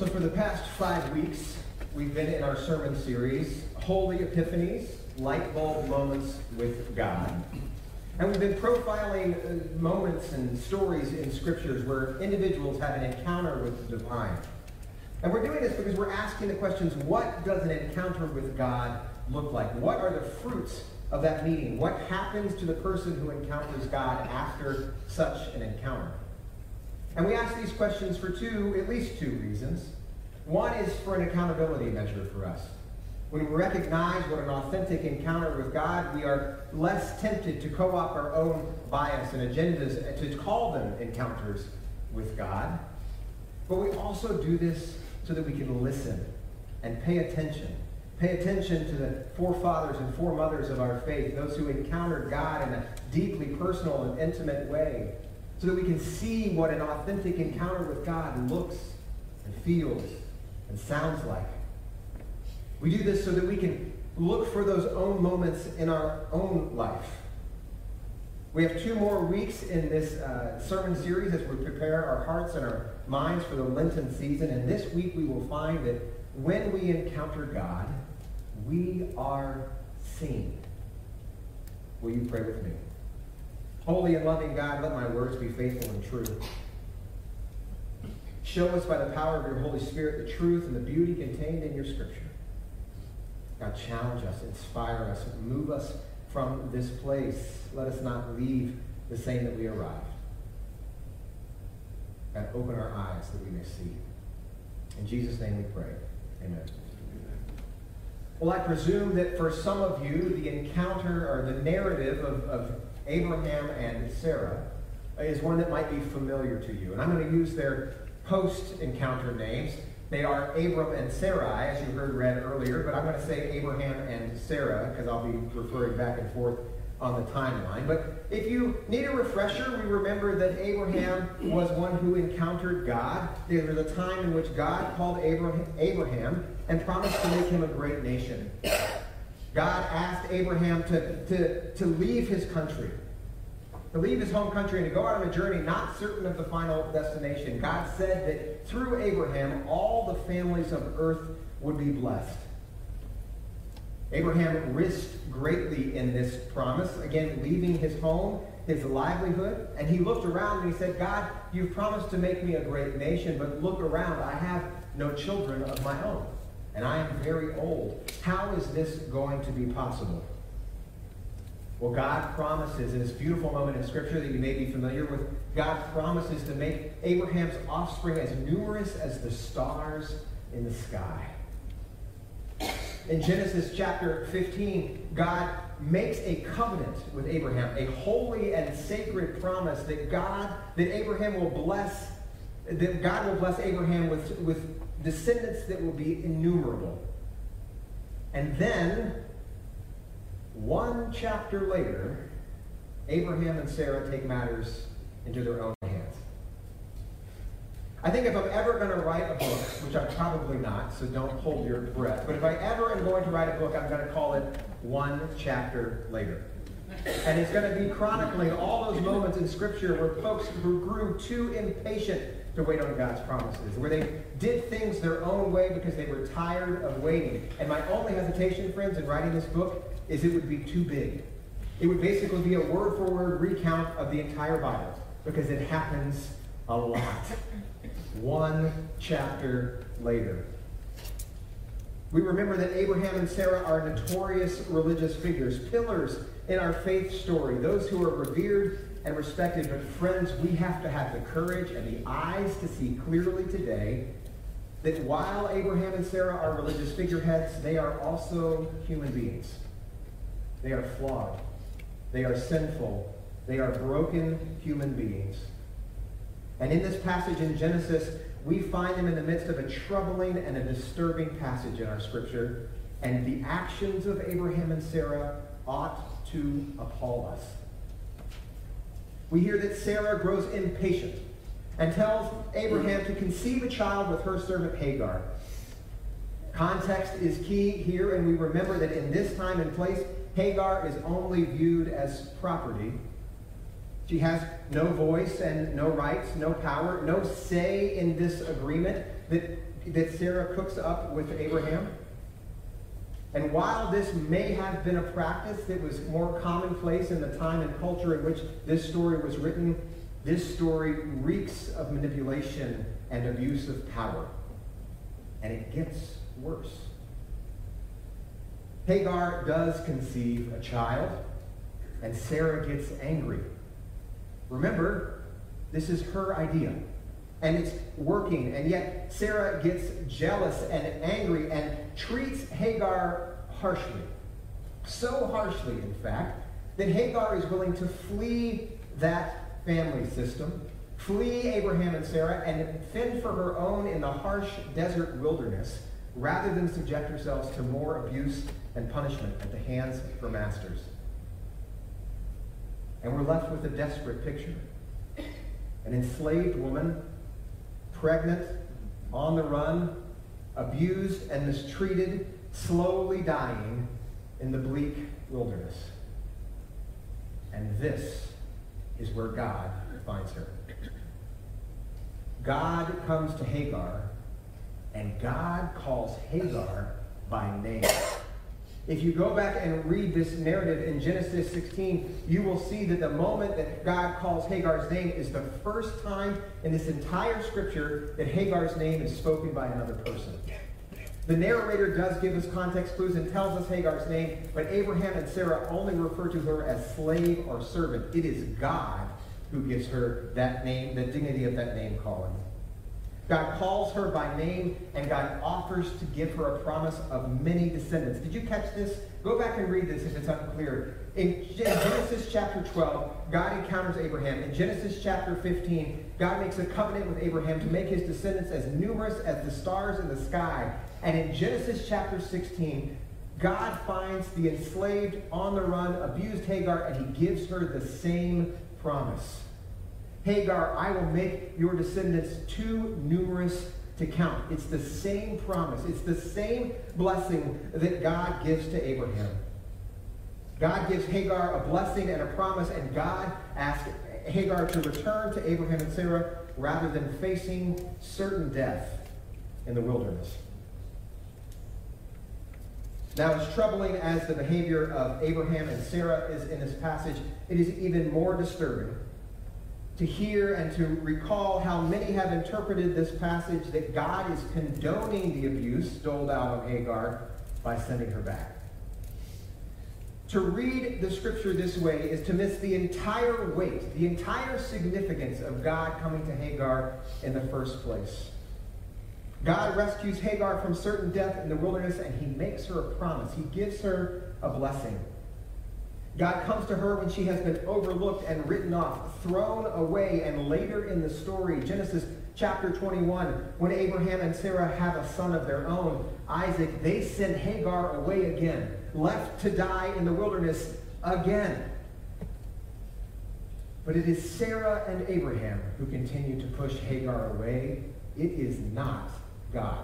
So for the past 5 weeks, we've been in our sermon series, Holy Epiphanies, Light Bulb Moments with God. And we've been profiling moments and stories in scriptures where individuals have an encounter with the divine. And we're doing this because we're asking the questions, what does an encounter with God look like? What are the fruits of that meeting? What happens to the person who encounters God after such an encounter? And we ask these questions for at least two reasons. One is for an accountability measure for us. When we recognize what an authentic encounter with God, we are less tempted to co-opt our own bias and agendas to call them encounters with God. But we also do this so that we can listen and pay attention. Pay attention to the forefathers and foremothers of our faith, those who encountered God in a deeply personal and intimate way, so that we can see what an authentic encounter with God looks and feels and sounds like. We do this so that we can look for those own moments in our own life. We have 2 more weeks in this sermon series as we prepare our hearts and our minds for the Lenten season. And this week we will find that when we encounter God, we are seen. Will you pray with me? Holy and loving God, let my words be faithful and true. Show us by the power of your Holy Spirit the truth and the beauty contained in your scripture. God, challenge us, inspire us, move us from this place. Let us not leave the same that we arrived. God, open our eyes that we may see. In Jesus' name we pray. Amen. Well, I presume that for some of you, the encounter or the narrative of Abraham and Sarah is one that might be familiar to you. And I'm going to use their post-encounter names. They are Abram and Sarai, as you heard read earlier, but I'm going to say Abraham and Sarah because I'll be referring back and forth on the timeline. But if you need a refresher, we remember that Abraham was one who encountered God. There was a time in which God called Abraham and promised to make him a great nation. God asked Abraham to leave his country, to leave his home country and to go out on a journey not certain of the final destination. God said that through Abraham, all the families of earth would be blessed. Abraham risked greatly in this promise, again, leaving his home, his livelihood, and he looked around and he said, God, you've promised to make me a great nation, but look around, I have no children of my own, and I am very old. How is this going to be possible? Well, God promises, in this beautiful moment in Scripture that you may be familiar with, God promises to make Abraham's offspring as numerous as the stars in the sky. In Genesis chapter 15, God makes a covenant with Abraham, a holy and sacred promise that God will bless Abraham with descendants that will be innumerable. And then, 1 chapter later, Abraham and Sarah take matters into their own hands. I think if I'm ever going to write a book, which I'm probably not, so don't hold your breath, but if I ever am going to write a book, I'm going to call it 1 chapter later. And it's going to be chronicling all those moments in Scripture where folks who grew too impatient to wait on God's promises, where they did things their own way because they were tired of waiting. And my only hesitation, friends, in writing this book is it would be too big. It would basically be a word-for-word recount of the entire Bible because it happens a lot. 1 chapter later. We remember that Abraham and Sarah are notorious religious figures, pillars in our faith story, those who are revered and respected. But friends, we have to have the courage and the eyes to see clearly today that while Abraham and Sarah are religious figureheads, they are also human beings. They are flawed. They are sinful. They are broken human beings. And in this passage in Genesis, we find them in the midst of a troubling and a disturbing passage in our Scripture. And the actions of Abraham and Sarah ought to appall us. We hear that Sarah grows impatient and tells Abraham to conceive a child with her servant Hagar. Context is key here, and we remember that in this time and place, Hagar is only viewed as property. She has no voice and no rights, no power, no say in this agreement that that Sarah cooks up with Abraham. And while this may have been a practice that was more commonplace in the time and culture in which this story was written, this story reeks of manipulation and abuse of power. And it gets worse. Hagar does conceive a child, and Sarah gets angry. Remember, this is her idea, and it's working, and yet Sarah gets jealous and angry and treats Hagar harshly. So harshly, in fact, that Hagar is willing to flee that family system, flee Abraham and Sarah, and fend for her own in the harsh desert wilderness, rather than subject herself to more abuse and punishment at the hands of her masters. And we're left with a desperate picture. An enslaved woman, pregnant, on the run, abused and mistreated, slowly dying in the bleak wilderness. And this is where God finds her. God comes to Hagar, and God calls Hagar by name. If you go back and read this narrative in Genesis 16, you will see that the moment that God calls Hagar's name is the first time in this entire scripture that Hagar's name is spoken by another person. The narrator does give us context clues and tells us Hagar's name, but Abraham and Sarah only refer to her as slave or servant. It is God who gives her that name, the dignity of that name calling. God calls her by name, and God offers to give her a promise of many descendants. Did you catch this? Go back and read this if it's unclear. In Genesis chapter 12, God encounters Abraham. In Genesis chapter 15, God makes a covenant with Abraham to make his descendants as numerous as the stars in the sky. And in Genesis chapter 16, God finds the enslaved, on-the-run, abused Hagar, and he gives her the same promise. Hagar, I will make your descendants too numerous to count. It's the same promise. It's the same blessing that God gives to Abraham. God gives Hagar a blessing and a promise, and God asks Hagar to return to Abraham and Sarah rather than facing certain death in the wilderness. Now, as troubling as the behavior of Abraham and Sarah is in this passage, it is even more disturbing to hear and to recall how many have interpreted this passage that God is condoning the abuse doled out on Hagar by sending her back. To read the scripture this way is to miss the entire weight, the entire significance of God coming to Hagar in the first place. God rescues Hagar from certain death in the wilderness, and he makes her a promise. He gives her a blessing. God comes to her when she has been overlooked and written off, thrown away, and later in the story, Genesis chapter 21, when Abraham and Sarah have a son of their own, Isaac, they send Hagar away again, left to die in the wilderness again. But it is Sarah and Abraham who continue to push Hagar away. It is not God.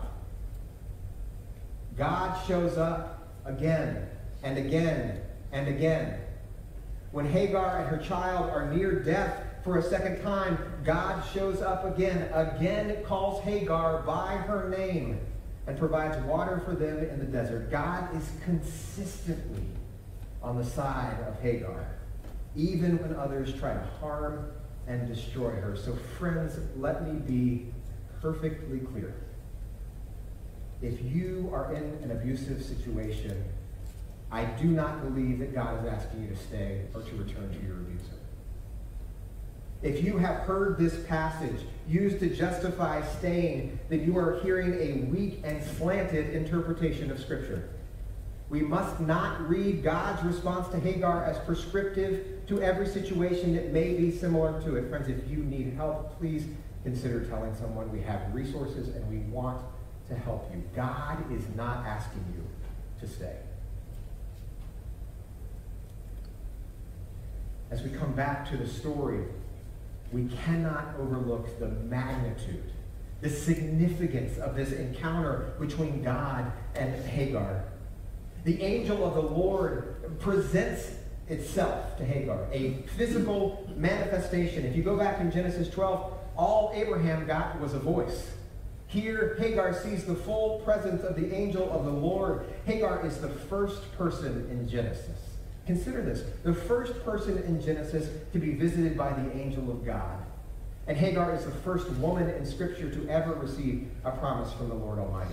God shows up again and again and again. When Hagar and her child are near death for a second time, God shows up again calls Hagar by her name, and provides water for them in the desert. God is consistently on the side of Hagar, even when others try to harm and destroy her. So friends, let me be perfectly clear. If you are in an abusive situation, I do not believe that God is asking you to stay or to return to your abuser. If you have heard this passage used to justify staying, then you are hearing a weak and slanted interpretation of Scripture. We must not read God's response to Hagar as prescriptive to every situation that may be similar to it. Friends, if you need help, please consider telling someone. We have resources and we want to help you. God is not asking you to stay. As we come back to the story, we cannot overlook the magnitude, the significance of this encounter between God and Hagar. The angel of the Lord presents itself to Hagar, a physical manifestation. If you go back in Genesis 12, all Abraham got was a voice. Here, Hagar sees the full presence of the angel of the Lord. Hagar is the first person in Genesis. Consider this, the first person in Genesis to be visited by the angel of God. And Hagar is the first woman in Scripture to ever receive a promise from the Lord Almighty.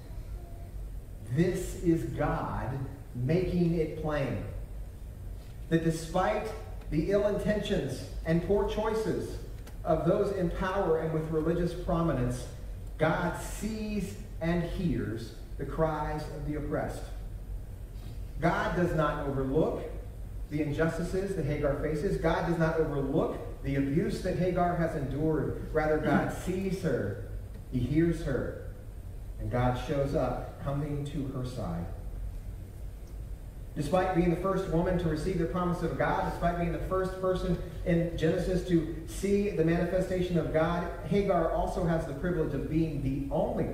This is God making it plain that despite the ill intentions and poor choices of those in power and with religious prominence, God sees and hears the cries of the oppressed. God does not overlook the injustices that Hagar faces. God does not overlook the abuse that Hagar has endured. Rather, God sees her, he hears her, and God shows up, coming to her side. Despite being the first woman to receive the promise of God, despite being the first person in Genesis to see the manifestation of God, Hagar also has the privilege of being the only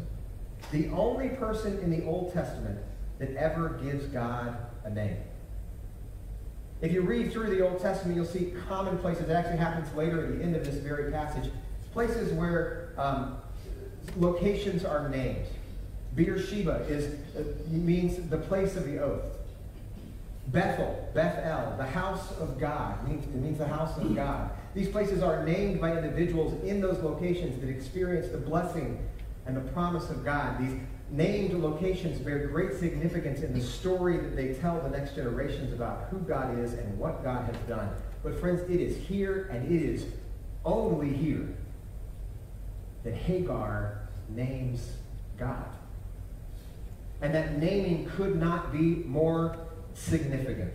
person in the Old Testament that ever gives God a name. If you read through the Old Testament, you'll see common places. It actually happens later at the end of this very passage. Places where locations are named. Beersheba means the place of the oath. Bethel, the house of God. It means the house of God. These places are named by individuals in those locations that experience the blessing and the promise of God. These named locations bear great significance in the story that they tell the next generations about who God is and what God has done. But friends, it is here and it is only here that Hagar names God. And that naming could not be more significant.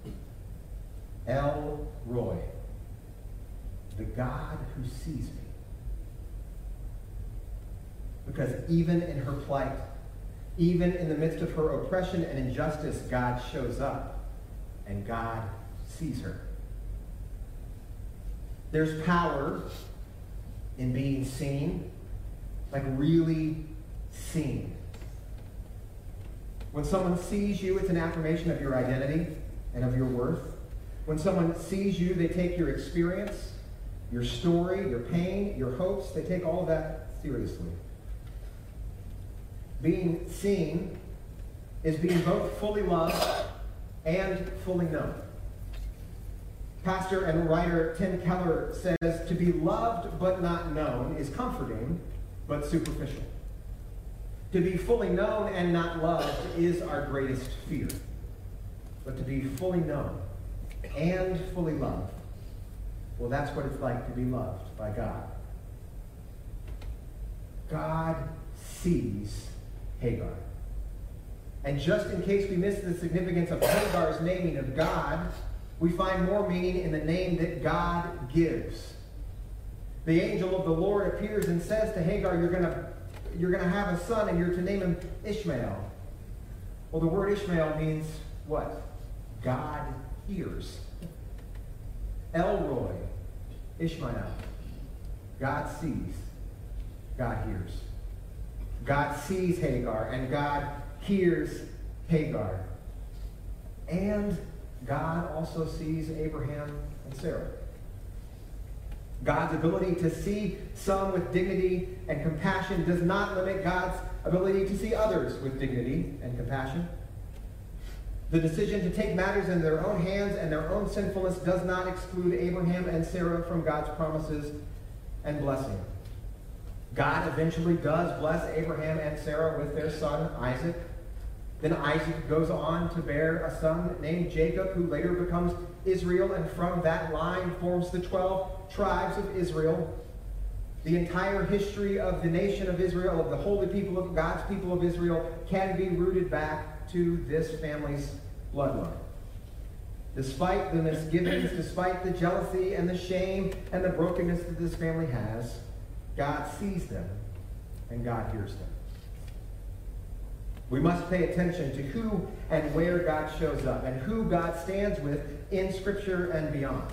El Roi, the God who sees me. Because even in her plight, even in the midst of her oppression and injustice, God shows up and God sees her. There's power in being seen, like really seen. When someone sees you, it's an affirmation of your identity and of your worth. When someone sees you, they take your experience, your story, your pain, your hopes, they take all of that seriously. Being seen is being both fully loved and fully known. Pastor and writer Tim Keller says, to be loved but not known is comforting but superficial. To be fully known and not loved is our greatest fear. But to be fully known and fully loved, well, that's what it's like to be loved by God. God sees Hagar. And just in case we miss the significance of Hagar's naming of God, we find more meaning in the name that God gives. The angel of the Lord appears and says to Hagar, you're going to have a son and you're to name him Ishmael. Well, the word Ishmael means what? God hears. El Roi, Ishmael. God sees. God hears. God sees Hagar and God hears Hagar. And God also sees Abraham and Sarah. God's ability to see some with dignity and compassion does not limit God's ability to see others with dignity and compassion. The decision to take matters in their own hands and their own sinfulness does not exclude Abraham and Sarah from God's promises and blessing. God eventually does bless Abraham and Sarah with their son Isaac. Then Isaac goes on to bear a son named Jacob, who later becomes Israel, and from that line forms the 12 tribes of Israel. The entire history of the nation of Israel, of the holy people of God's people of Israel, can be rooted back to this family's bloodline. Despite the misgivings, despite the jealousy and the shame and the brokenness that this family has, God sees them and God hears them. We must pay attention to who and where God shows up and who God stands with in Scripture and beyond.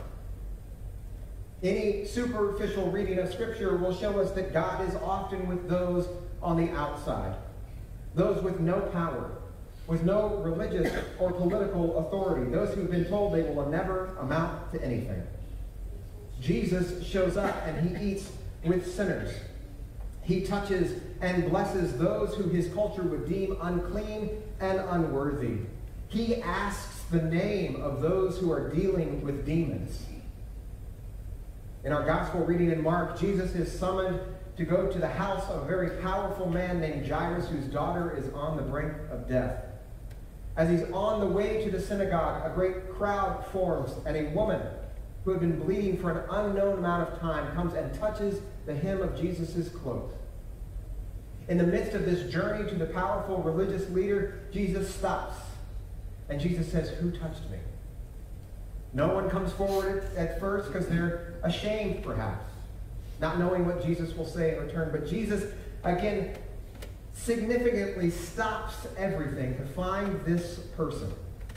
Any superficial reading of Scripture will show us that God is often with those on the outside, those with no power, with no religious or political authority, those who've been told they will never amount to anything. Jesus shows up and he eats with sinners. He touches and blesses those who his culture would deem unclean and unworthy. He asks the name of those who are dealing with demons. In our gospel reading in Mark, Jesus is summoned to go to the house of a very powerful man named Jairus, whose daughter is on the brink of death. As he's on the way to the synagogue, a great crowd forms, and a woman who had been bleeding for an unknown amount of time comes and touches the hem of Jesus' cloak. In the midst of this journey to the powerful religious leader, Jesus stops, and Jesus says, "Who touched me?" No one comes forward at first because they're ashamed, perhaps, not knowing what Jesus will say in return. But Jesus, again, significantly stops everything to find this person.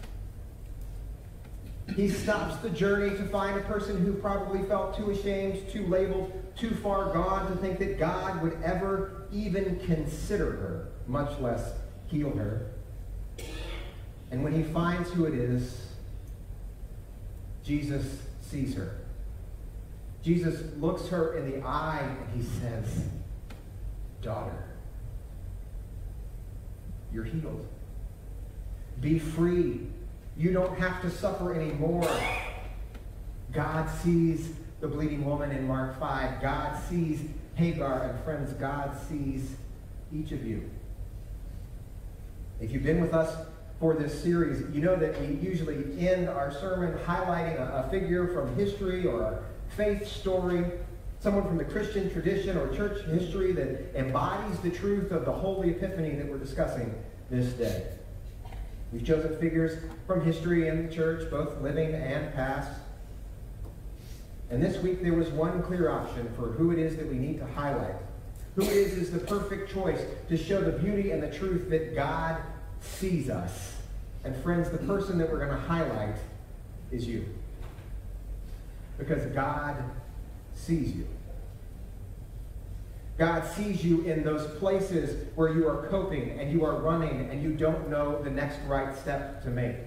He stops the journey to find a person who probably felt too ashamed, too labeled, too far gone to think that God would ever even consider her, much less heal her. And when he finds who it is, Jesus sees her. Jesus looks her in the eye and he says, "Daughter, you're healed. Be free. You don't have to suffer anymore." God sees the bleeding woman in Mark 5. God sees Hagar. And friends, God sees each of you. If you've been with us for this series, you know that we usually end our sermon highlighting a figure from history or a faith story, someone from the Christian tradition or church history that embodies the truth of the Holy Epiphany that we're discussing this day. We've chosen figures from history and the church, both living and past. And this week there was one clear option for who it is that we need to highlight. Who it is the perfect choice to show the beauty and the truth that God sees us. And friends, the person that we're going to highlight is you. Because God sees you. God sees you in those places where you are coping and you are running and you don't know the next right step to make.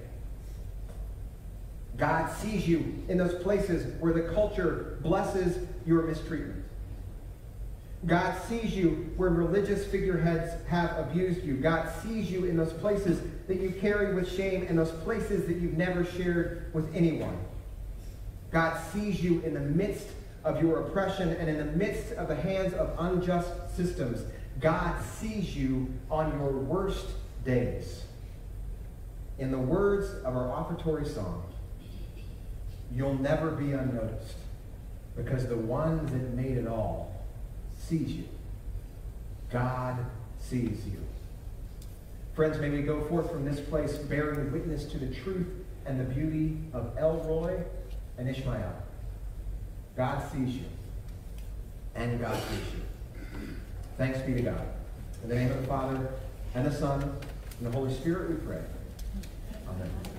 God sees you in those places where the culture blesses your mistreatment. God sees you where religious figureheads have abused you. God sees you in those places that you carry with shame and those places that you've never shared with anyone. God sees you in the midst of your oppression and in the midst of the hands of unjust systems. God sees you on your worst days. In the words of our offertory song, you'll never be unnoticed because the one that made it all sees you. God sees you. Friends, may we go forth from this place bearing witness to the truth and the beauty of Elroy and Ishmael. God sees you, and God sees you. Thanks be to God. In the name of the Father, and the Son, and the Holy Spirit we pray. Amen.